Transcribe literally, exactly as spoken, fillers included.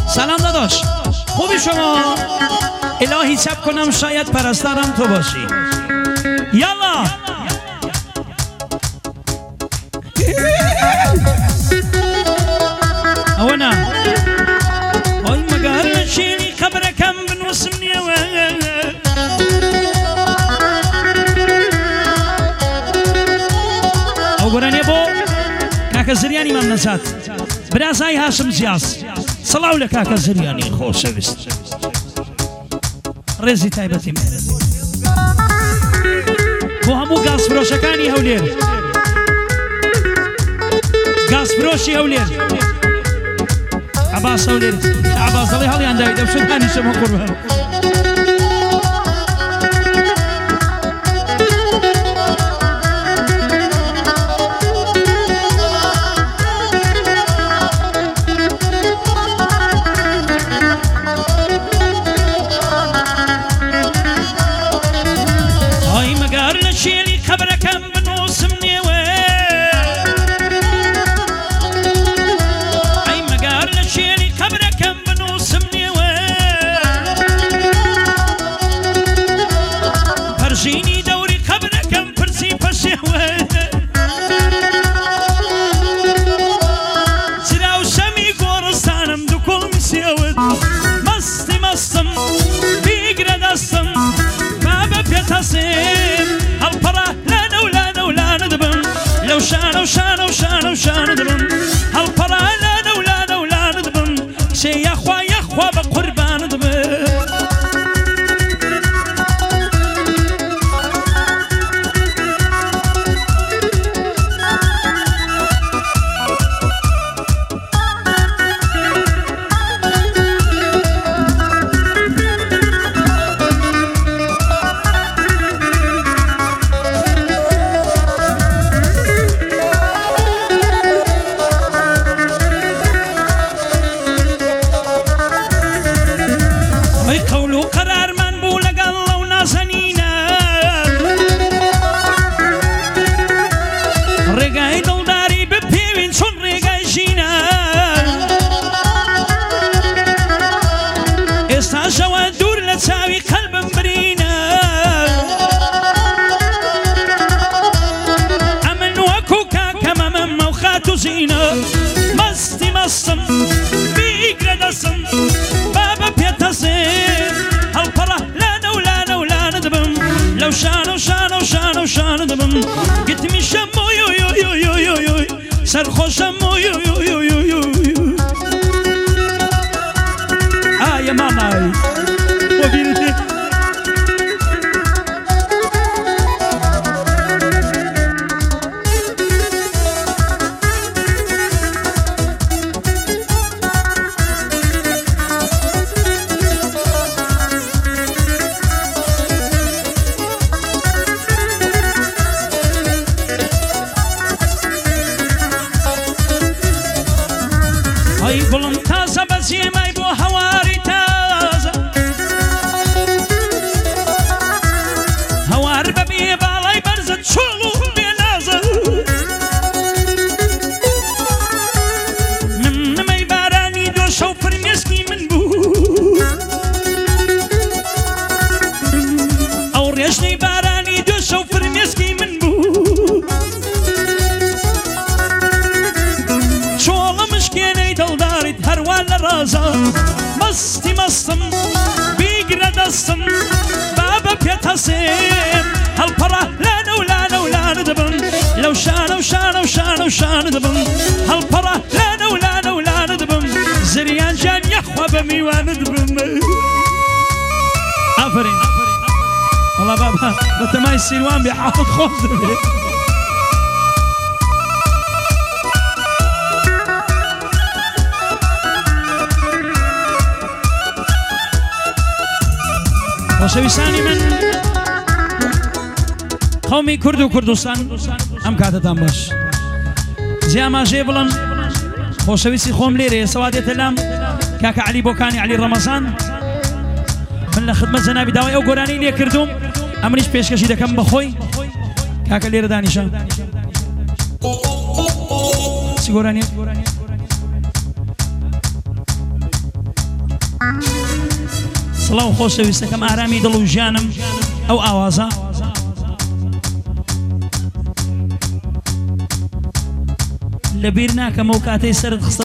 سلام داداش، خوبی شما؟ الهی چپ کنم شاید پرستارم تو باشی. یالا اونا آی مگر نشینی خبرکم بنوسم نیوه او گرانی بو کاکا زریانی من نزاد برازای هاشم زیاز سلاو لکاکا زریانی خوش ویست رزی تایبتی میرد بو همو گاز فروشکانی هولیر گاز فروشی هولیر عباس هولیر عباس دلی حالی اندایی دو شدانی شما قربان شانو شانو شانو شانو دبم هالبرا لا ولا لا ولا ندبم شي يا خوا يا خوا بقربان دبم شانو شانو شانو شانو دبم گتمی شمو یو یو یو یو یو یو سرخوشم یو یو یو یو یو آی مامای و بیرته مستی مستم بیگر دستم بابا پیتاسیم هالپرا لانو لانو لانو دبم لو شانو شانو شانو شانو دبم هالپرا لانو لانو لانو دبم زریان جان یخوا بمیوان دبم آفرین والله بابا بتماي السلوان بيحافظ خوف دبم وشويساني من قومي كردو كردستان ام كاتتان باش زي ما جيبلن وشويسي خوم ليري سوادية اللام كاكا علي بوكاني علي رمضان من خدمة زنابي داوي او قراني لي كردوم امريش بيش كشي دكم بخوي كاكا ليري دانيشان سي قراني سڵاو خۆشەویستەکەم ئارامی دڵ و ژیانم ئەو ئاوازە لەبیر ناکەمەوە کاتەی سەرت